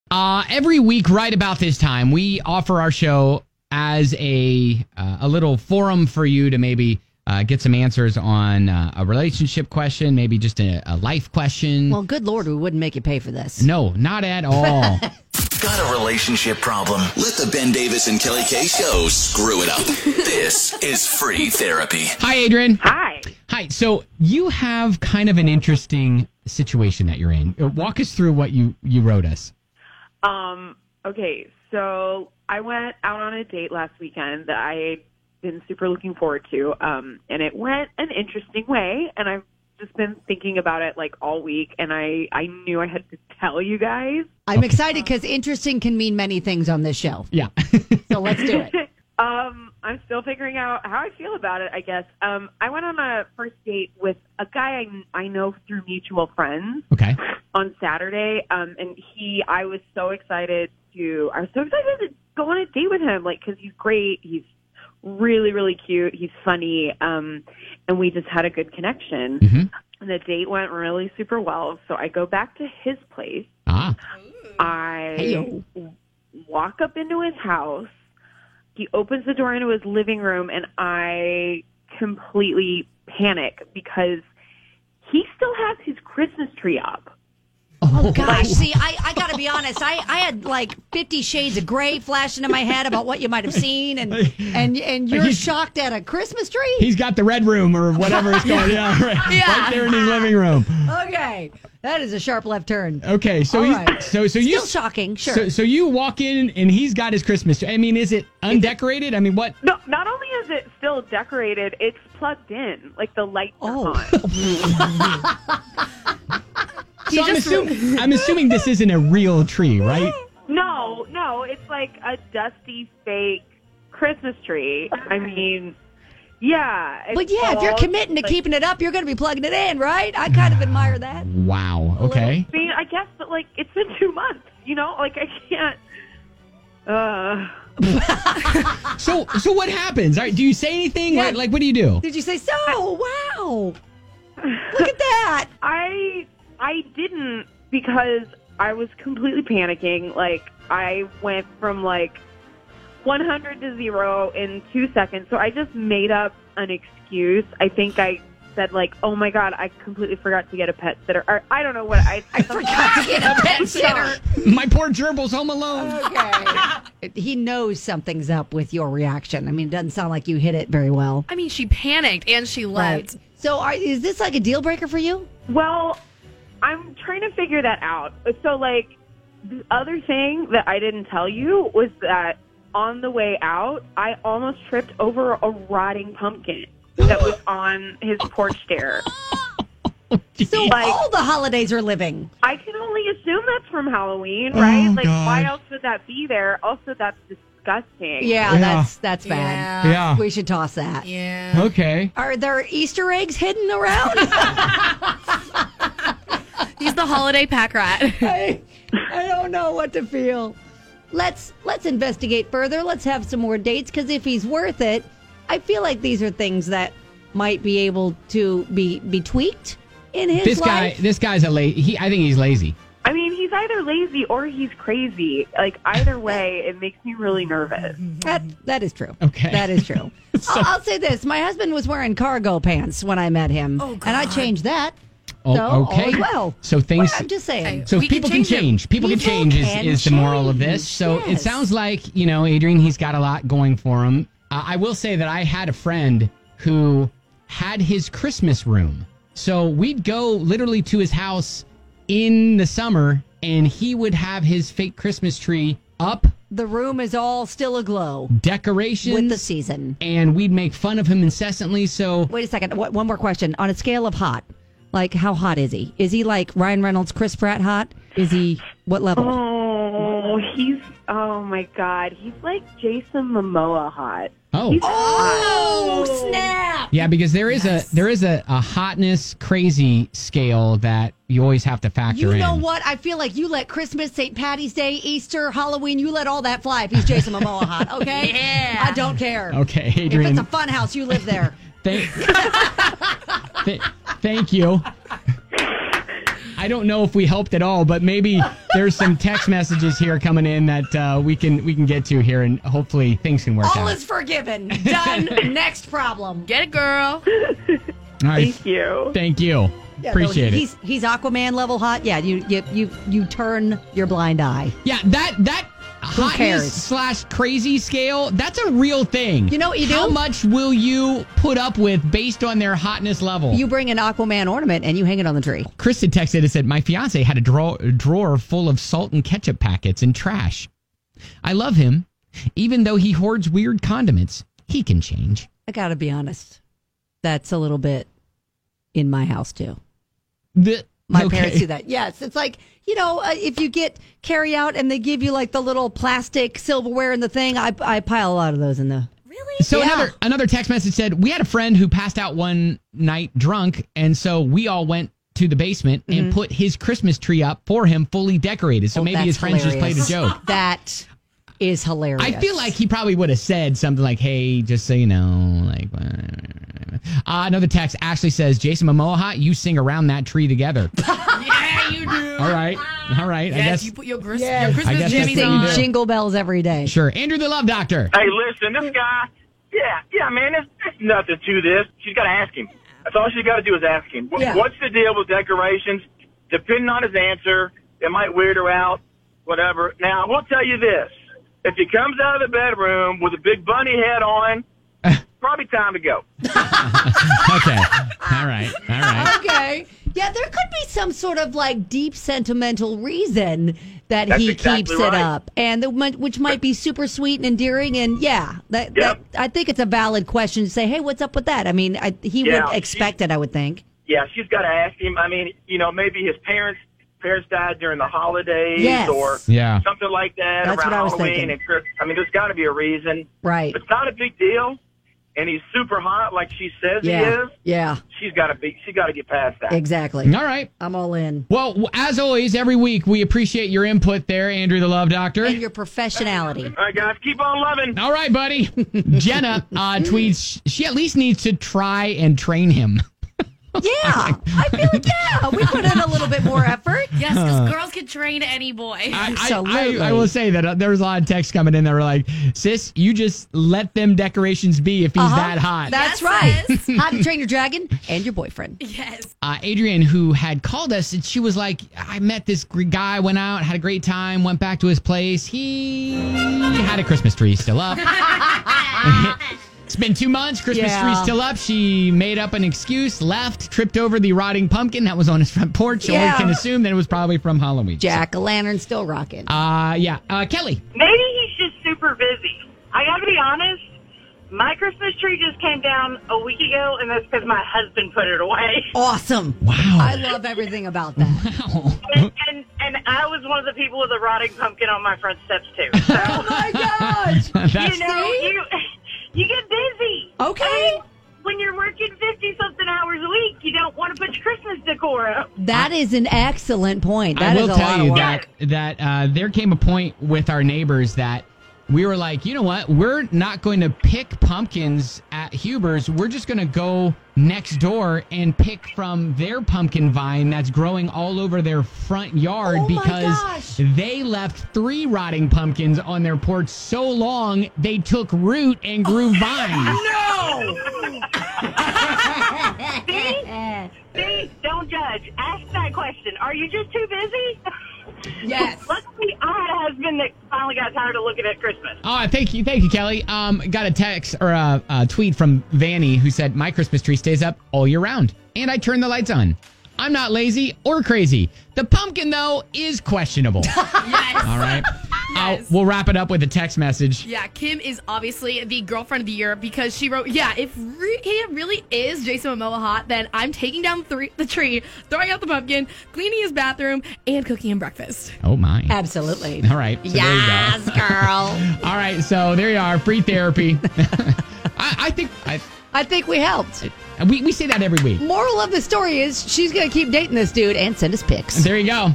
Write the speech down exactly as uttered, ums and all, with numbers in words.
Uh, every week, right about this time, we offer our show as a uh, a little forum for you to maybe uh, get some answers on uh, a relationship question, maybe just a, a life question. Well, good Lord, we wouldn't make you pay for this. No, not at all. Got a relationship problem? Let the Ben Davis and Kelly K show screw it up. This is free therapy. Hi, Adrian. Hi. Hi. So you have kind of an interesting situation that you're in. Uh, Walk us through what you, you wrote us. Um, okay, so I went out on a date last weekend that I had been super looking forward to, um, and it went an interesting way, and I've just been thinking about it like all week, and I, I knew I had to tell you guys. I'm excited because interesting can mean many things on this show. Yeah. So let's do it. um, I'm still figuring out how I feel about it, I guess. Um, I went on a first date with a guy I, I know through mutual friends. Okay. On Saturday, um, and he, I was so excited to, I was so excited to go on a date with him, like, because he's great, he's really, really cute, he's funny, um, and we just had a good connection. Mm-hmm. And the date went really super well, so I go back to his place. Ah. I Hey-yo. walk up into his house, he opens the door into his living room, and I completely panic because he still has his Christmas tree up. Oh, gosh. See, I, I got to be honest. I, I had like fifty shades of gray flashing in my head about what you might have seen, and and, and you're He's- shocked at a Christmas tree? He's got the red room or whatever it's called. Yeah, right, Yeah. right there in his living room. Okay. That is a sharp left turn. Okay, so All he's, right. so so you Still shocking, sure. So, so you walk in and he's got his Christmas tree. I mean, is it undecorated? I mean, what? No, not only is it still decorated, it's plugged in. Like the lights Oh. are on. So I'm, assuming, I'm assuming this isn't a real tree, right? No, no, it's like a dusty fake Christmas tree. I mean, yeah. it's But yeah, if you're all, committing to like, keeping it up, you're going to be plugging it in, right? I kind of admire that. Wow. Okay. I mean, I guess, but like, it's been two months, you know? Like, I can't. Uh. So so what happens? All right, do you say anything? Yeah. Like, like, what do you do? Did you say so? Wow. Look at that. I I didn't because I was completely panicking. Like, I went from like one hundred to zero in two seconds. So I just made up an excuse. I think I said like, "Oh my God, I completely forgot to get a pet sitter." Or I don't know what I, I Forgot to get a pet sitter. My poor gerbil's home alone. Okay. He knows something's up with your reaction. I mean, it doesn't sound like you hit it very well. I mean, she panicked and she left. Right. So are, is this like a deal breaker for you? Well, I'm trying to figure that out. So, like, the other thing that I didn't tell you was that on the way out, I almost tripped over a rotting pumpkin that was on his porch stair. So Like- all the holidays are living. I can only assume that's from Halloween, right? Oh, like, why God. else would that be there? Also, that's disgusting. Yeah, Yeah. that's that's bad. Yeah. Yeah. We should toss that. Yeah. Okay. Are there Easter eggs hidden around? He's the holiday pack rat. I, I don't know what to feel. Let's let's investigate further. Let's have some more dates, because if he's worth it, I feel like these are things that might be able to be be tweaked in his This guy, life. this guy's a la- he. I think he's lazy. I mean, he's either lazy or he's crazy. Like, either way, it makes me really nervous. That that is true. Okay. That is true. I'll, I'll say this: my husband was wearing cargo pants when I met him, Oh, and I God. changed that. Oh, So, all okay. is well. So things. Well, I'm just saying. Okay. So We can people can change it. change. People can People change is, can is the moral of this. change, So it yes. sounds like, you know, Adrian, he's got a lot going for him. Uh, I will say that I had a friend who had his Christmas room. So we'd go literally to his house in the summer and he would have his fake Christmas tree up, The room is all still aglow decorations. with the season. And we'd make fun of him incessantly. So Wait a second. What, one more question. On a scale of hot, like how hot is he? Is he like Ryan Reynolds, Chris Pratt hot? Is he what level? Oh, he's, oh my God. He's like Jason Momoa hot. Oh. He's Oh, snap! Yeah, because there is Yes. a there is a, a hotness crazy scale that you always have to factor You in. know what? I feel like you let Christmas, Saint Patty's Day, Easter, Halloween, you let all that fly if he's Jason Momoa hot, okay? Yeah. I don't care. Okay, If Adrian. it's a fun house, you live there. Thank, th- thank you. I don't know if we helped at all, but maybe there's some text messages here coming in that uh, we can we can get to here, and hopefully things can work All out. is forgiven. Done. Next problem. Get it, girl. All right. Thank you. Thank you. Yeah, Appreciate no, it. he's, He's Aquaman level hot. Yeah, you you you you turn your blind eye. Yeah, that that cares? hotness slash crazy scale, that's a real thing. You know what you do? How much will you put up with based on their hotness level? You bring an Aquaman ornament and you hang it on the tree. Kristen texted and said, my fiance had a drawer, drawer full of salt and ketchup packets and trash. I love him. Even though he hoards weird condiments, he can change. I gotta be honest. That's a little bit in my house too. The, My okay. parents do that. Yes, it's like, you know, uh, if you get carry out and they give you like the little plastic silverware and the thing, I, I pile a lot of those in the. Really? So Yeah. another another text message said, we had a friend who passed out one night drunk, and so we all went to the basement and put his Christmas tree up for him fully decorated. So Oh, maybe that's his friends just played a hilarious. joke. That is hilarious. I feel like he probably would have said something like, hey, just so you know, like, uh, another text actually says, Jason Momoa, you sing around that tree together. Yeah, you do. All right. All right. I Yes, guess. you put your, Chris- Yes. your I Christmas guess jimmies that's what on. you do. jingle bells every day. Sure. Andrew the Love Doctor. Hey, listen, this guy, yeah, yeah, man, there's, there's nothing to this. She's got to ask him. That's all she's got to do is ask him. What, Yeah. What's the deal with decorations? Depending on his answer, it might weird her out, whatever. Now, I will tell you this. If he comes out of the bedroom with a big bunny head on, probably time to go. Okay. All right. All right. Okay. Yeah, there could be some sort of like deep sentimental reason that That's he exactly keeps it right. up, and the, which might be super sweet and endearing. And yeah, that, Yep. that I think it's a valid question to say, hey, what's up with that? I mean, I, he Yeah, would expect it, I would think. Yeah, she's got to ask him. I mean, you know, maybe his parents parents died during the holidays Yes. or Yeah. something like that That's around what I was Halloween thinking. and Christmas. I mean, there's got to be a reason. Right. It's not a big deal, and he's super hot like she says he Yeah. is. Yeah. She's got to be. She's got to get past that. Exactly. All right. I'm all in. Well, w- as always, every week, we appreciate your input there, Andrew the Love Doctor. And your professionality. All right, guys, keep on loving. All right, buddy. Jenna uh, tweets, she at least needs to try and train him. Yeah. I feel like, yeah, we put in a little bit more effort. Yes, because girls can train any boy. I, I, Absolutely. I, I will say that uh, there was a lot of texts coming in that were like, sis, you just let them decorations be if he's Uh-huh. that hot. That's Yes, right. sis. How to Train Your Dragon and your boyfriend. Yes. uh, Adrian, who had called us, and she was like, I met this gr- guy, went out, had a great time, went back to his place. He had a Christmas tree still up. It's been two months. Christmas Yeah. tree's still up. She made up an excuse, left, tripped over the rotting pumpkin that was on his front porch. So Yeah. we can assume that it was probably from Halloween. Jack o' lantern still rocking. Uh, yeah. Uh, Kelly. Maybe he's just super busy. I gotta be honest, my Christmas tree just came down a week ago, and that's because my husband put it away. Awesome. Wow. I love everything about that. Wow. And, and and I was one of the people with a rotting pumpkin on my front steps too. So Oh my gosh. That's, you know, you you get busy. Okay. I mean, when you're working fifty something hours a week, you don't want to put your Christmas decor up. That is an excellent point. I That is will a tell lot you of work. that that uh, there came a point with our neighbors that we were like, you know what? We're not going to pick pumpkins at Huber's. We're just going to go next door and pick from their pumpkin vine that's growing all over their front yard Oh my because gosh. they left three rotting pumpkins on their porch so long they took root and grew vines. See, don't judge. Ask that question. Are you just too busy? Yes. Luckily, I had a husband that finally got tired of looking at Christmas. Oh, thank you, thank you, Kelly. Um, got a text or a, a tweet from Vanny who said, "My Christmas tree stays up all year round, and I turn the lights on. I'm not lazy or crazy. The pumpkin though is questionable." Yes. All right. Yes. Uh, we'll wrap it up with a text message. Yeah, Kim is obviously the girlfriend of the year because she wrote, yeah, if re- he really is Jason Momoa hot, then I'm taking down the, the tree, throwing out the pumpkin, cleaning his bathroom, and cooking him breakfast. Oh my. Absolutely. All right. So there you go. Yes, girl. All right. So there you are. Free therapy. I, I think I, I think we helped. we we say that every week. Moral of the story is she's going to keep dating this dude and send us pics. There you go.